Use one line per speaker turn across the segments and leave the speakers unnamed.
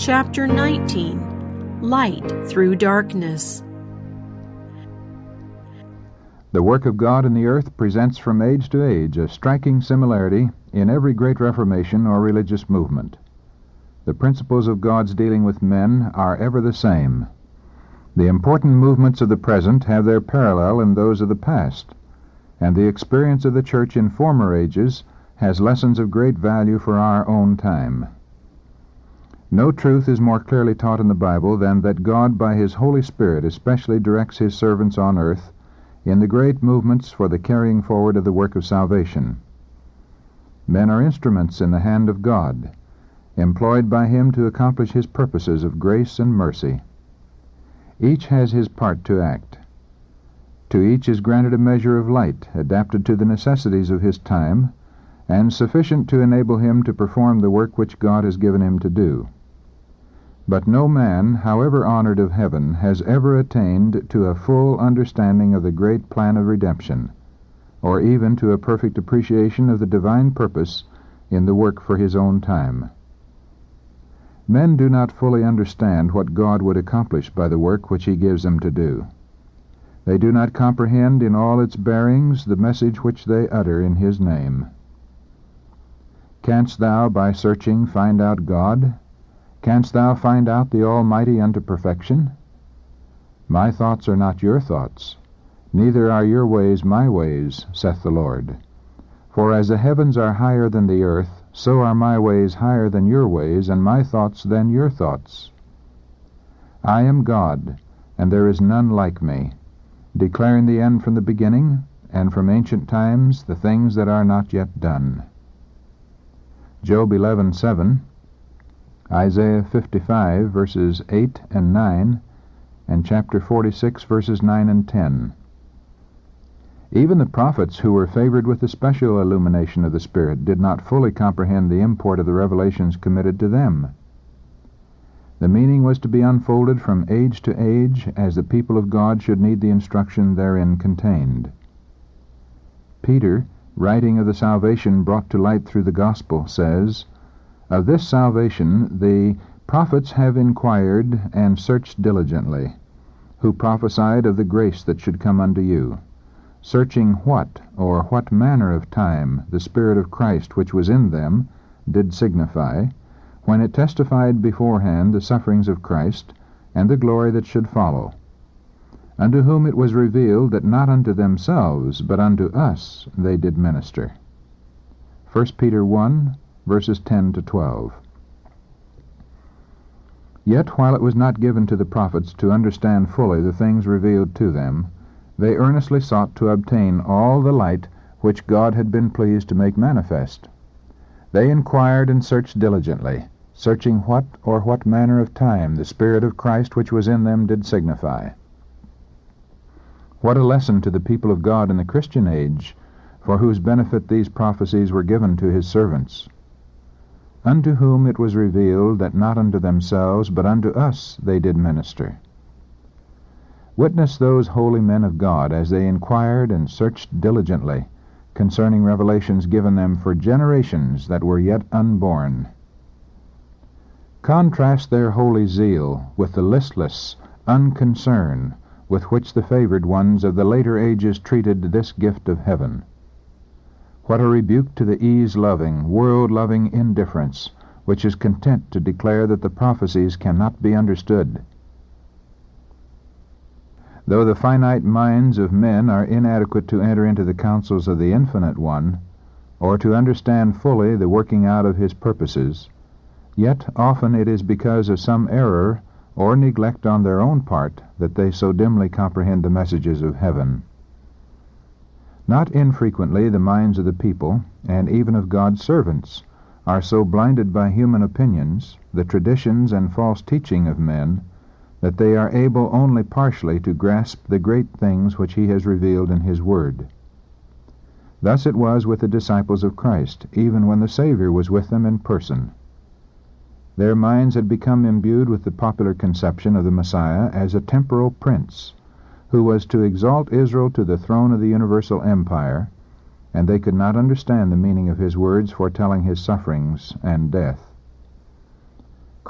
Chapter 19. Light Through Darkness.
The work of God in the earth presents from age to age a striking similarity in every great reformation or religious movement. The principles of God's dealing with men are ever the same. The important movements of the present have their parallel in those of the past, and the experience of the church in former ages has lessons of great value for our own time. No truth is more clearly taught in the Bible than that God by His Holy Spirit especially directs His servants on earth in the great movements for the carrying forward of the work of salvation. Men are instruments in the hand of God, employed by Him to accomplish His purposes of grace and mercy. Each has his part to act. To each is granted a measure of light, adapted to the necessities of his time, and sufficient to enable him to perform the work which God has given him to do. But no man, however honored of heaven, has ever attained to a full understanding of the great plan of redemption, or even to a perfect appreciation of the divine purpose in the work for his own time. Men do not fully understand what God would accomplish by the work which He gives them to do. They do not comprehend in all its bearings the message which they utter in His name. Canst thou by searching find out God? Canst thou find out the Almighty unto perfection? My thoughts are not your thoughts, neither are your ways my ways, saith the Lord. For as the heavens are higher than the earth, so are my ways higher than your ways, and my thoughts than your thoughts. I am God, and there is none like me, declaring the end from the beginning, and from ancient times the things that are not yet done. Job 11:7, Isaiah 55, verses 8 and 9, and chapter 46, verses 9 and 10. Even the prophets who were favored with the special illumination of the Spirit did not fully comprehend the import of the revelations committed to them. The meaning was to be unfolded from age to age as the people of God should need the instruction therein contained. Peter, writing of the salvation brought to light through the gospel, says, Of this salvation the prophets have inquired and searched diligently, who prophesied of the grace that should come unto you, searching what or what manner of time the Spirit of Christ which was in them did signify, when it testified beforehand the sufferings of Christ and the glory that should follow, unto whom it was revealed that not unto themselves, but unto us they did minister. 1 Peter 1, verses 10 to 12. Yet while it was not given to the prophets to understand fully the things revealed to them, they earnestly sought to obtain all the light which God had been pleased to make manifest. They inquired and searched diligently, searching what or what manner of time the Spirit of Christ which was in them did signify. What a lesson to the people of God in the Christian age, for whose benefit these prophecies were given to His servants. Unto whom it was revealed that not unto themselves, but unto us they did minister. Witness those holy men of God as they inquired and searched diligently concerning revelations given them for generations that were yet unborn. Contrast their holy zeal with the listless unconcern with which the favored ones of the later ages treated this gift of heaven. What a rebuke to the ease-loving, world-loving indifference which is content to declare that the prophecies cannot be understood. Though the finite minds of men are inadequate to enter into the counsels of the Infinite One, or to understand fully the working out of His purposes, yet often it is because of some error or neglect on their own part that they so dimly comprehend the messages of heaven. Not infrequently the minds of the people, and even of God's servants, are so blinded by human opinions, the traditions and false teaching of men, that they are able only partially to grasp the great things which He has revealed in His Word. Thus it was with the disciples of Christ, even when the Savior was with them in person. Their minds had become imbued with the popular conception of the Messiah as a temporal prince, who was to exalt Israel to the throne of the universal empire, and they could not understand the meaning of His words foretelling His sufferings and death.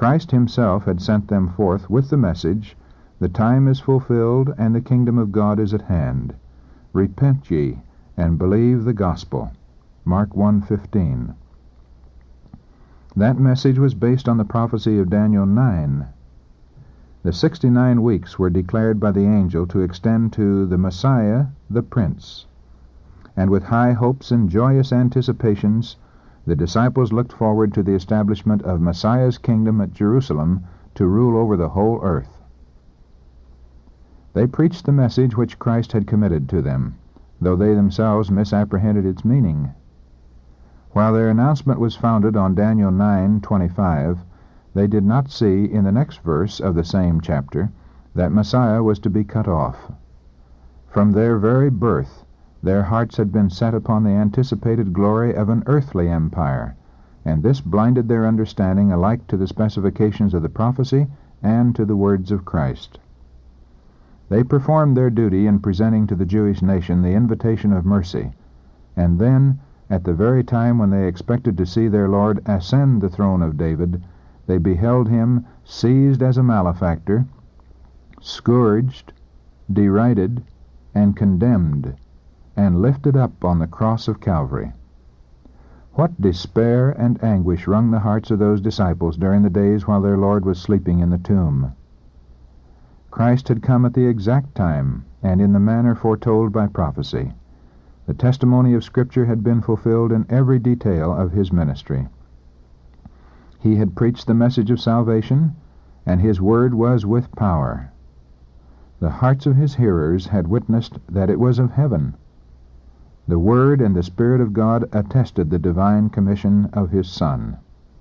Christ himself had sent them forth with the message, "The time is fulfilled, and the kingdom of God is at hand. Repent ye, and believe the gospel." Mark 1:15. That message was based on the prophecy of Daniel 9. The 69 weeks were declared by the angel to extend to the Messiah, the Prince. And with high hopes and joyous anticipations, the disciples looked forward to the establishment of Messiah's kingdom at Jerusalem to rule over the whole earth. They preached the message which Christ had committed to them, though they themselves misapprehended its meaning. While their announcement was founded on Daniel 9:25, they did not see in the next verse of the same chapter that Messiah was to be cut off. From their very birth, their hearts had been set upon the anticipated glory of an earthly empire, and this blinded their understanding alike to the specifications of the prophecy and to the words of Christ. They performed their duty in presenting to the Jewish nation the invitation of mercy, and then, at the very time when they expected to see their Lord ascend the throne of David, they beheld him seized as a malefactor, scourged, derided, and condemned, and lifted up on the cross of Calvary. What despair and anguish wrung the hearts of those disciples during the days while their Lord was sleeping in the tomb. Christ had come at the exact time and in the manner foretold by prophecy. The testimony of Scripture had been fulfilled in every detail of his ministry. He had preached the message of salvation, and his word was with power. The hearts of his hearers had witnessed that it was of heaven. The Word and the Spirit of God attested the divine commission of his Son.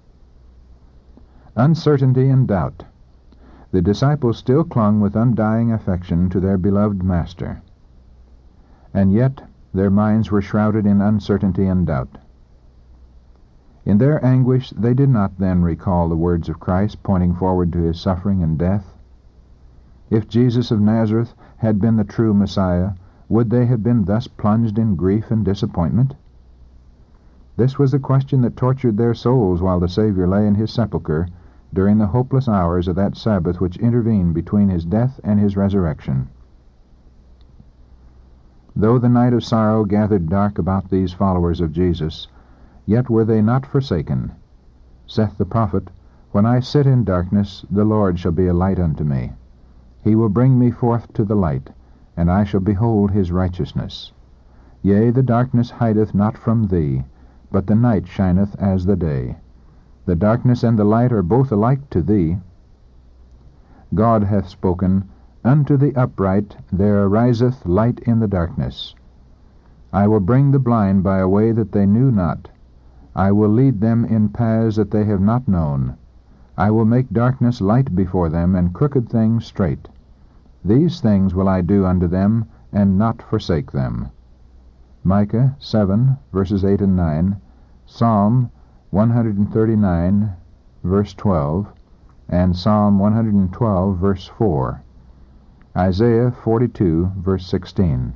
Uncertainty and doubt. The disciples still clung with undying affection to their beloved Master. And yet their minds were shrouded in uncertainty and doubt. In their anguish they did not then recall the words of Christ pointing forward to his suffering and death. If Jesus of Nazareth had been the true Messiah, would they have been thus plunged in grief and disappointment? This was the question that tortured their souls while the Savior lay in his sepulchre during the hopeless hours of that Sabbath which intervened between his death and his resurrection. Though the night of sorrow gathered dark about these followers of Jesus, yet were they not forsaken. Saith the prophet, "When I sit in darkness, the Lord shall be a light unto me. He will bring me forth to the light, and I shall behold his righteousness. Yea, the darkness hideth not from thee, but the night shineth as the day. The darkness and the light are both alike to thee. God hath spoken, Unto the upright there ariseth light in the darkness. I will bring the blind by a way that they knew not. I will lead them in paths that they have not known. I will make darkness light before them, and crooked things straight. These things will I do unto them, and not forsake them." Micah 7, verses 8 and 9, Psalm 139, verse 12, and Psalm 112, verse 4. Isaiah 42, verse 16.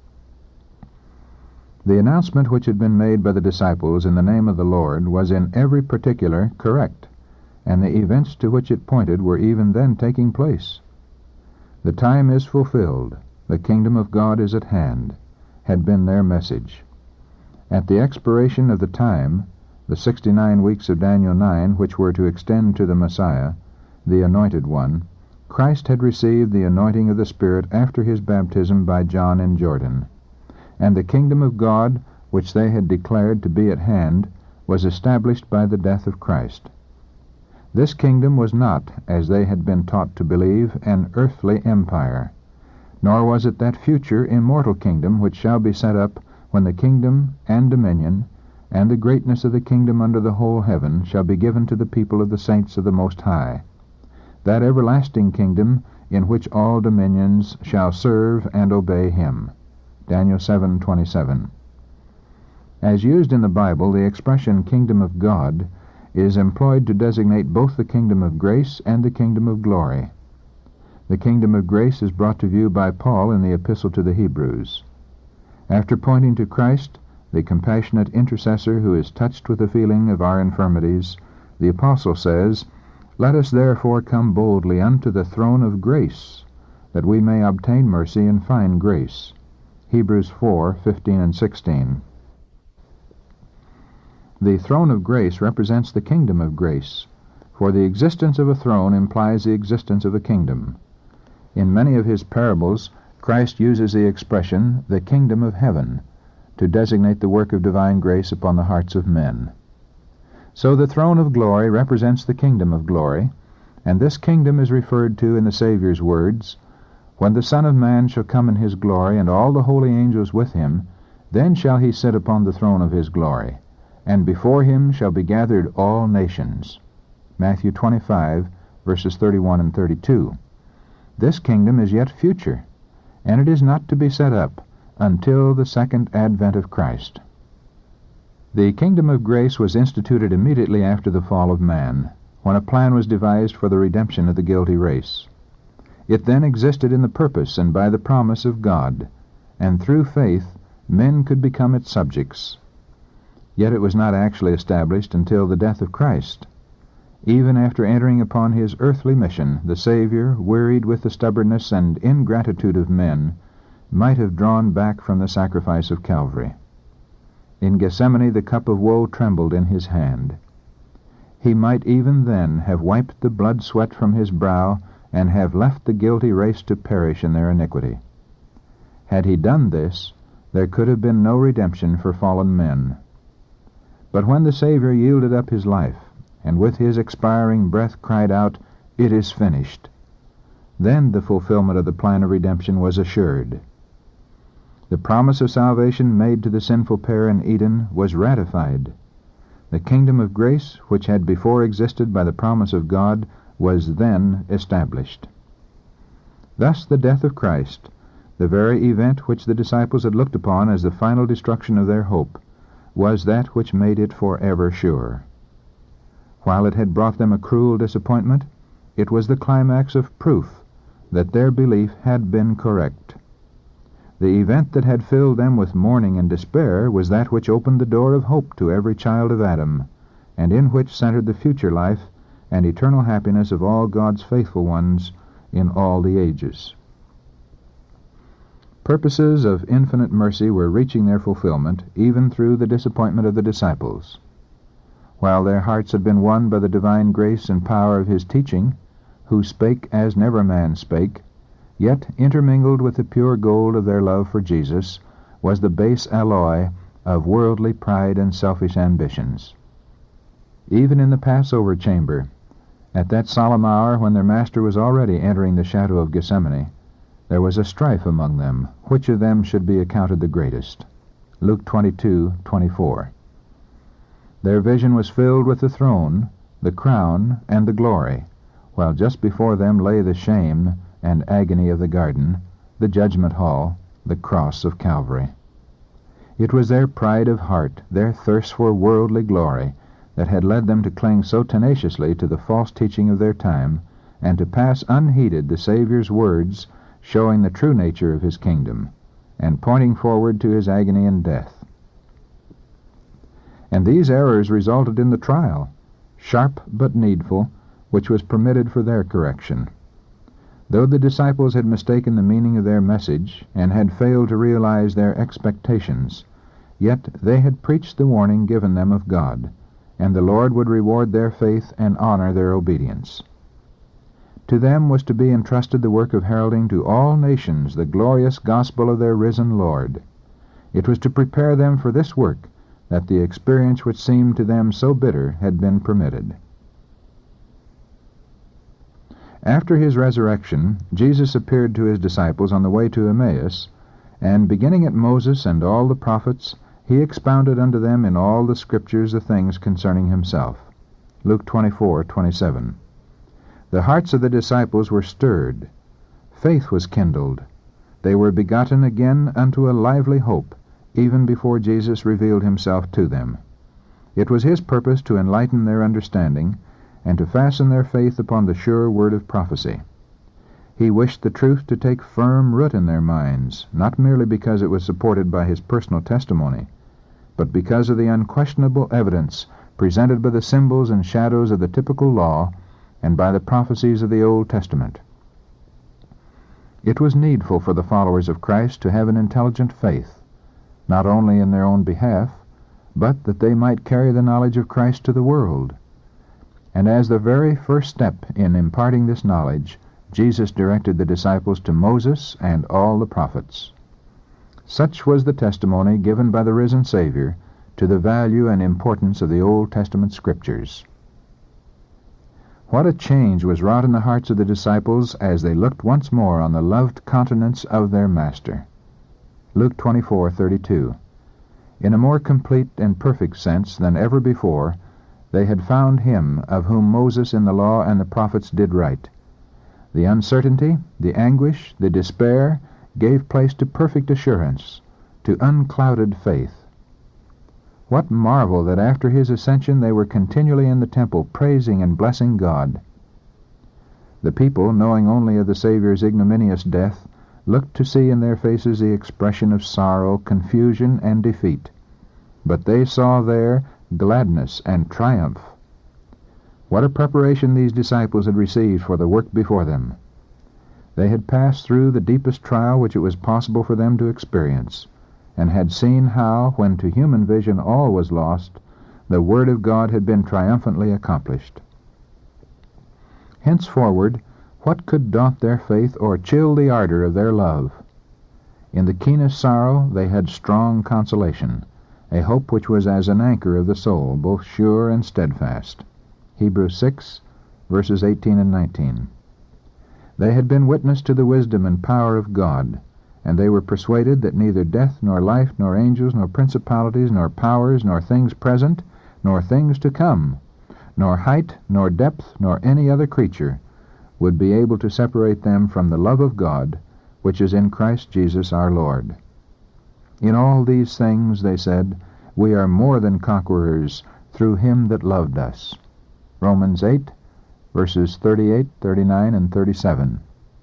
The announcement which had been made by the disciples in the name of the Lord was in every particular correct, and the events to which it pointed were even then taking place. "The time is fulfilled, the kingdom of God is at hand," had been their message. At the expiration of the time, the 69 weeks of Daniel 9, which were to extend to the Messiah, the Anointed One, Christ had received the anointing of the Spirit after his baptism by John in Jordan, and the kingdom of God, which they had declared to be at hand, was established by the death of Christ. This kingdom was not, as they had been taught to believe, an earthly empire, nor was it that future immortal kingdom which shall be set up when the kingdom and dominion and the greatness of the kingdom under the whole heaven shall be given to the people of the saints of the Most High, that everlasting kingdom in which all dominions shall serve and obey him. Daniel 7:27. As used in the Bible, the expression kingdom of God is employed to designate both the kingdom of grace and the kingdom of glory. The kingdom of grace is brought to view by Paul in the Epistle to the Hebrews. After pointing to Christ, the compassionate intercessor who is touched with the feeling of our infirmities, the Apostle says, Let us therefore come boldly unto the throne of grace, that we may obtain mercy and find grace. Hebrews 4:15 and 16. The throne of grace represents the kingdom of grace, for the existence of a throne implies the existence of a kingdom. In many of his parables, Christ uses the expression, the kingdom of heaven, to designate the work of divine grace upon the hearts of men. So the throne of glory represents the kingdom of glory, and this kingdom is referred to in the Savior's words, "When the Son of Man shall come in his glory, and all the holy angels with him, then shall he sit upon the throne of his glory, and before him shall be gathered all nations." Matthew 25, verses 31 and 32. This kingdom is yet future, and it is not to be set up until the second advent of Christ. The kingdom of grace was instituted immediately after the fall of man, when a plan was devised for the redemption of the guilty race. It then existed in the purpose and by the promise of God, and through faith men could become its subjects. Yet it was not actually established until the death of Christ. Even after entering upon his earthly mission, the Savior, wearied with the stubbornness and ingratitude of men, might have drawn back from the sacrifice of Calvary. In Gethsemane the cup of woe trembled in his hand. He might even then have wiped the blood-sweat from his brow and have left the guilty race to perish in their iniquity. Had he done this, there could have been no redemption for fallen men. But when the Savior yielded up his life, and with his expiring breath cried out, "It is finished," then the fulfillment of the plan of redemption was assured. The promise of salvation made to the sinful pair in Eden was ratified. The kingdom of grace, which had before existed by the promise of God, was then established. Thus the death of Christ, the very event which the disciples had looked upon as the final destruction of their hope, was that which made it forever sure. While it had brought them a cruel disappointment, it was the climax of proof that their belief had been correct. The event that had filled them with mourning and despair was that which opened the door of hope to every child of Adam, and in which centered the future life and eternal happiness of all God's faithful ones in all the ages. Purposes of infinite mercy were reaching their fulfillment even through the disappointment of the disciples. While their hearts had been won by the divine grace and power of his teaching, who spake as never man spake, yet intermingled with the pure gold of their love for Jesus was the base alloy of worldly pride and selfish ambitions. Even in the Passover chamber, at that solemn hour when their Master was already entering the shadow of Gethsemane, there was a strife among them, which of them should be accounted the greatest. Luke 22:24. Their vision was filled with the throne, the crown, and the glory, while just before them lay the shame and agony of the garden, the judgment hall, the cross of Calvary. It was their pride of heart, their thirst for worldly glory, that had led them to cling so tenaciously to the false teaching of their time, and to pass unheeded the Savior's words showing the true nature of his kingdom, and pointing forward to his agony and death. And these errors resulted in the trial, sharp but needful, which was permitted for their correction. Though the disciples had mistaken the meaning of their message, and had failed to realize their expectations, yet they had preached the warning given them of God, and the Lord would reward their faith and honor their obedience. To them was to be entrusted the work of heralding to all nations the glorious gospel of their risen Lord. It was to prepare them for this work that the experience which seemed to them so bitter had been permitted. After his resurrection, Jesus appeared to his disciples on the way to Emmaus, and beginning at Moses and all the prophets, he expounded unto them in all the Scriptures the things concerning himself. Luke 24:27. The hearts of the disciples were stirred. Faith was kindled. They were begotten again unto a lively hope, even before Jesus revealed himself to them. It was his purpose to enlighten their understanding, and to fasten their faith upon the sure word of prophecy. He wished the truth to take firm root in their minds, not merely because it was supported by his personal testimony, but because of the unquestionable evidence presented by the symbols and shadows of the typical law and by the prophecies of the Old Testament. It was needful for the followers of Christ to have an intelligent faith, not only in their own behalf, but that they might carry the knowledge of Christ to the world. And as the very first step in imparting this knowledge, Jesus directed the disciples to Moses and all the prophets. Such was the testimony given by the risen Savior to the value and importance of the Old Testament Scriptures. What a change was wrought in the hearts of the disciples as they looked once more on the loved countenance of their Master. Luke 24:32. In a more complete and perfect sense than ever before, they had found him of whom Moses in the law and the prophets did write. The uncertainty, the anguish, the despair gave place to perfect assurance, to unclouded faith. What marvel that after his ascension they were continually in the temple praising and blessing God. The people, knowing only of the Savior's ignominious death, looked to see in their faces the expression of sorrow, confusion, and defeat. But they saw there gladness and triumph. What a preparation these disciples had received for the work before them! They had passed through the deepest trial which it was possible for them to experience, and had seen how, when to human vision all was lost, the Word of God had been triumphantly accomplished. Henceforward, what could daunt their faith or chill the ardor of their love? In the keenest sorrow they had strong consolation, a hope which was as an anchor of the soul, both sure and steadfast. Hebrews 6, verses 18 and 19. They had been witness to the wisdom and power of God, and they were persuaded that neither death, nor life, nor angels, nor principalities, nor powers, nor things present, nor things to come, nor height, nor depth, nor any other creature would be able to separate them from the love of God, which is in Christ Jesus our Lord. In all these things, they said, we are more than conquerors through him that loved us. Romans 8, verses 38, 39, and 37.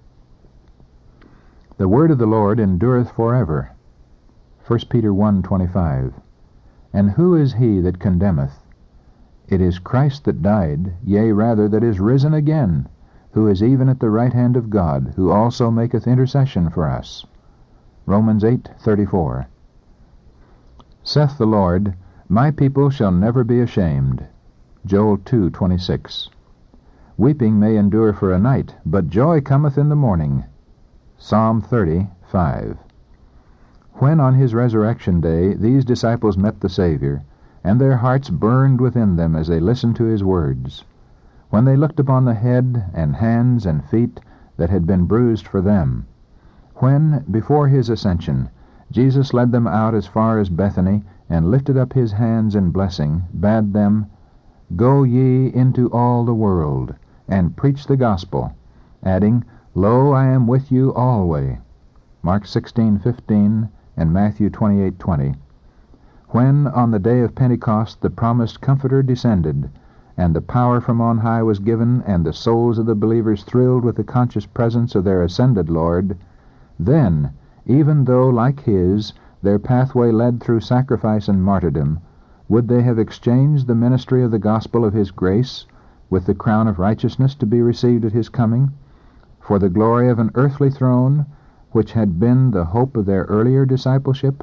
The word of the Lord endureth forever. 1 Peter 1:25. And who is he that condemneth? It is Christ that died, yea, rather, that is risen again, who is even at the right hand of God, who also maketh intercession for us. Romans 8:34. Saith the Lord, My people shall never be ashamed. Joel 2:26. Weeping may endure for a night, but joy cometh in the morning. Psalm 30:5. When on his resurrection day these disciples met the Savior, and their hearts burned within them as they listened to his words, when they looked upon the head and hands and feet that had been bruised for them, when, before his ascension, Jesus led them out as far as Bethany, and lifted up his hands in blessing, bade them, Go ye into all the world, and preach the gospel, adding, Lo, I am with you alway. Mark 16:15 and Matthew 28:20. When, on the day of Pentecost, the promised Comforter descended, and the power from on high was given, and the souls of the believers thrilled with the conscious presence of their ascended Lord, then, even though, like his, their pathway led through sacrifice and martyrdom, would they have exchanged the ministry of the gospel of his grace with the crown of righteousness to be received at his coming, for the glory of an earthly throne, which had been the hope of their earlier discipleship?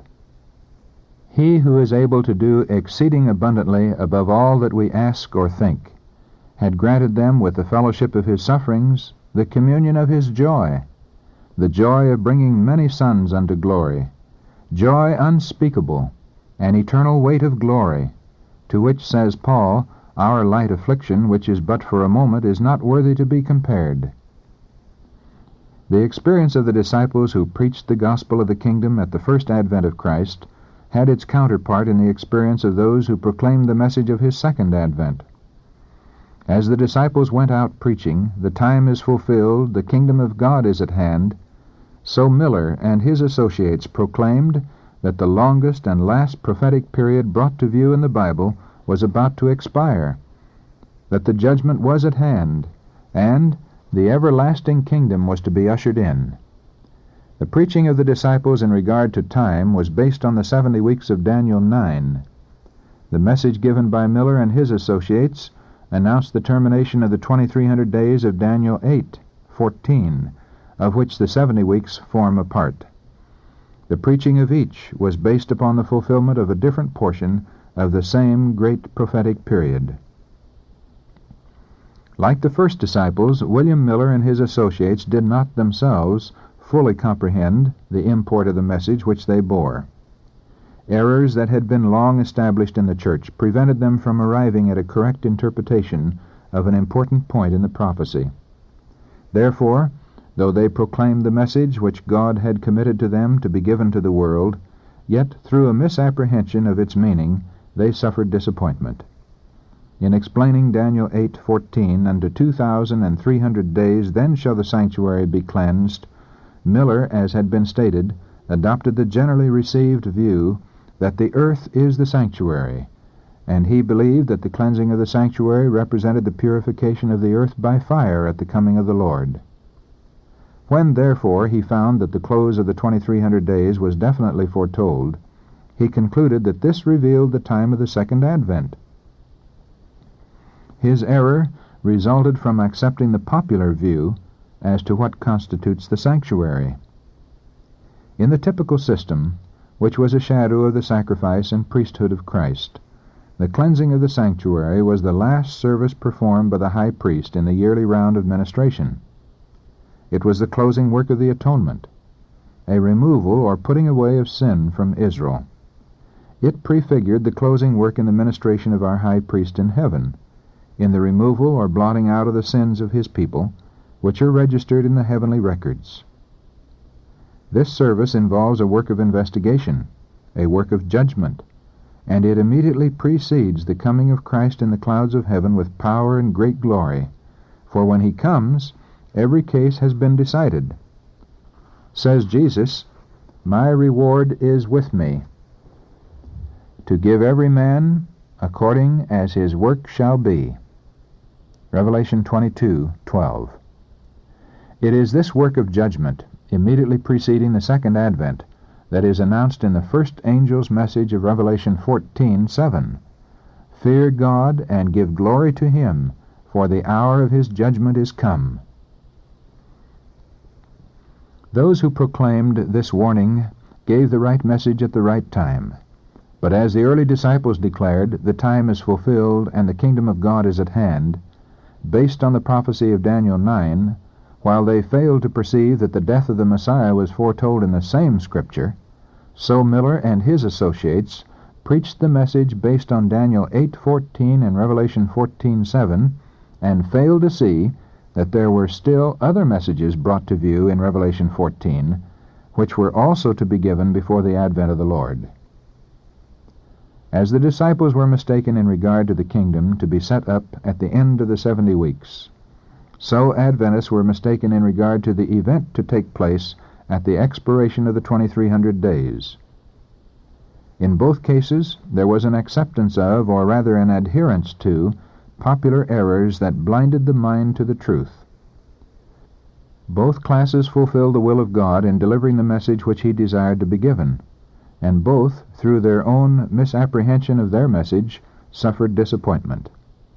He who is able to do exceeding abundantly above all that we ask or think, had granted them with the fellowship of his sufferings the communion of his joy, the joy of bringing many sons unto glory, joy unspeakable, an eternal weight of glory, to which, says Paul, our light affliction, which is but for a moment, is not worthy to be compared. The experience of the disciples who preached the gospel of the kingdom at the first advent of Christ had its counterpart in the experience of those who proclaimed the message of his second advent. As the disciples went out preaching, the time is fulfilled, the kingdom of God is at hand, so Miller and his associates proclaimed that the longest and last prophetic period brought to view in the Bible was about to expire, that the judgment was at hand, and the everlasting kingdom was to be ushered in. The preaching of the disciples in regard to time was based on the 70 weeks of Daniel 9. The message given by Miller and his associates announced the termination of the 2300 days of Daniel 8:14, of which the 70 weeks form a part. The preaching of each was based upon the fulfillment of a different portion of the same great prophetic period. Like the first disciples, William Miller and his associates did not themselves fully comprehend the import of the message which they bore. Errors that had been long established in the church prevented them from arriving at a correct interpretation of an important point in the prophecy. Therefore, though they proclaimed the message which God had committed to them to be given to the world, yet through a misapprehension of its meaning they suffered disappointment. In explaining Daniel 8:14, "Unto 2,300 days then shall the sanctuary be cleansed," Miller, as had been stated, adopted the generally received view that the earth is the sanctuary, and he believed that the cleansing of the sanctuary represented the purification of the earth by fire at the coming of the Lord. When, therefore, he found that the close of the 2300 days was definitely foretold, he concluded that this revealed the time of the second advent. His error resulted from accepting the popular view as to what constitutes the sanctuary. In the typical system, which was a shadow of the sacrifice and priesthood of Christ, the cleansing of the sanctuary was the last service performed by the high priest in the yearly round of ministration. It was the closing work of the atonement, a removal or putting away of sin from Israel. It prefigured the closing work in the ministration of our high priest in heaven, in the removal or blotting out of the sins of his people, which are registered in the heavenly records. This service involves a work of investigation, a work of judgment, and it immediately precedes the coming of Christ in the clouds of heaven with power and great glory, for when he comes, every case has been decided. Says Jesus, "My reward is with me, to give every man according as his work shall be." Revelation 22:12. It is this work of judgment, immediately preceding the second advent, that is announced in the first angel's message of Revelation 14:7. "Fear God and give glory to him, for the hour of his judgment is come." Those who proclaimed this warning gave the right message at the right time. But as the early disciples declared, the time is fulfilled and the kingdom of God is at hand, based on the prophecy of Daniel 9, while they failed to perceive that the death of the Messiah was foretold in the same Scripture, so Miller and his associates preached the message based on Daniel 8:14 and Revelation 14:7, and failed to see that there were still other messages brought to view in Revelation 14, which were also to be given before the advent of the Lord. As the disciples were mistaken in regard to the kingdom to be set up at the end of the 70 weeks, so Adventists were mistaken in regard to the event to take place at the expiration of the 2300 days. In both cases, there was an acceptance of, or rather an adherence to, popular errors that blinded the mind to the truth. Both classes fulfilled the will of God in delivering the message which he desired to be given, and both, through their own misapprehension of their message, suffered disappointment.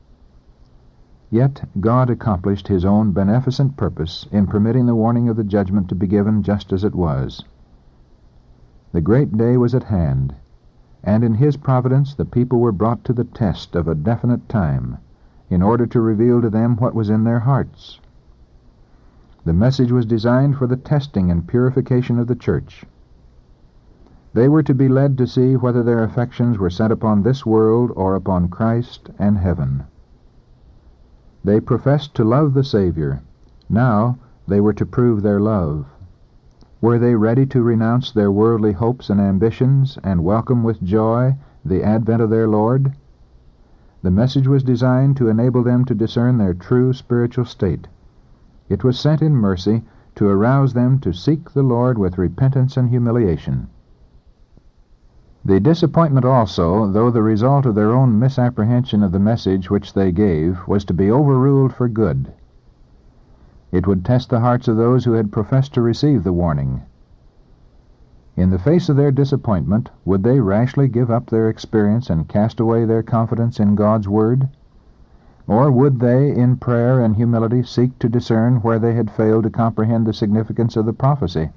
Yet God accomplished his own beneficent purpose in permitting the warning of the judgment to be given just as it was. The great day was at hand, and in his providence the people were brought to the test of a definite time, in order to reveal to them what was in their hearts. The message was designed for the testing and purification of the church. They were to be led to see whether their affections were set upon this world or upon Christ and heaven. They professed to love the Savior. Now they were to prove their love. Were they ready to renounce their worldly hopes and ambitions and welcome with joy the advent of their Lord? The message was designed to enable them to discern their true spiritual state. It was sent in mercy to arouse them to seek the Lord with repentance and humiliation. The disappointment also, though the result of their own misapprehension of the message which they gave, was to be overruled for good. It would test the hearts of those who had professed to receive the warning. In the face of their disappointment, would they rashly give up their experience and cast away their confidence in God's Word? Or would they, in prayer and humility, seek to discern where they had failed to comprehend the significance of the prophecy?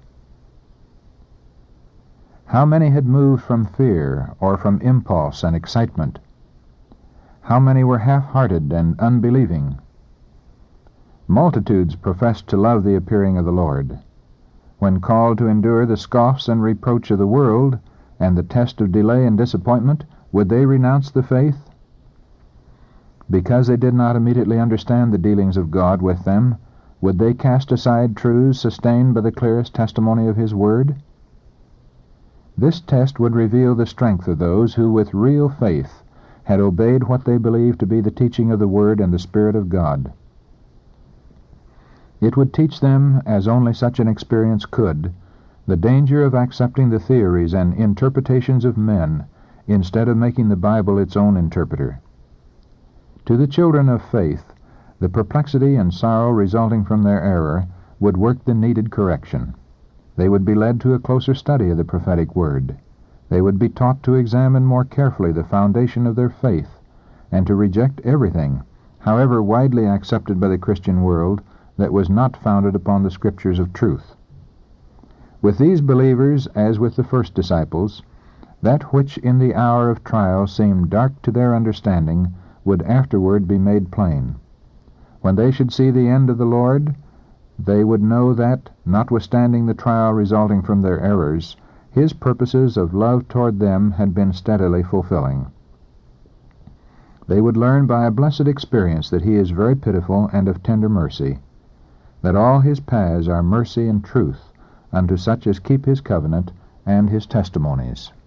How many had moved from fear or from impulse and excitement? How many were half-hearted and unbelieving? Multitudes professed to love the appearing of the Lord. When called to endure the scoffs and reproach of the world and the test of delay and disappointment, would they renounce the faith? Because they did not immediately understand the dealings of God with them, would they cast aside truths sustained by the clearest testimony of His Word? This test would reveal the strength of those who with real faith had obeyed what they believed to be the teaching of the Word and the Spirit of God. It would teach them, as only such an experience could, the danger of accepting the theories and interpretations of men instead of making the Bible its own interpreter. To the children of faith, the perplexity and sorrow resulting from their error would work the needed correction. They would be led to a closer study of the prophetic word. They would be taught to examine more carefully the foundation of their faith, and to reject everything, however widely accepted by the Christian world, that was not founded upon the Scriptures of truth. With these believers, as with the first disciples, that which in the hour of trial seemed dark to their understanding would afterward be made plain. When they should see the end of the Lord, they would know that, notwithstanding the trial resulting from their errors, His purposes of love toward them had been steadily fulfilling. They would learn by a blessed experience that He is very pitiful and of tender mercy, that all His paths are mercy and truth unto such as keep His covenant and His testimonies.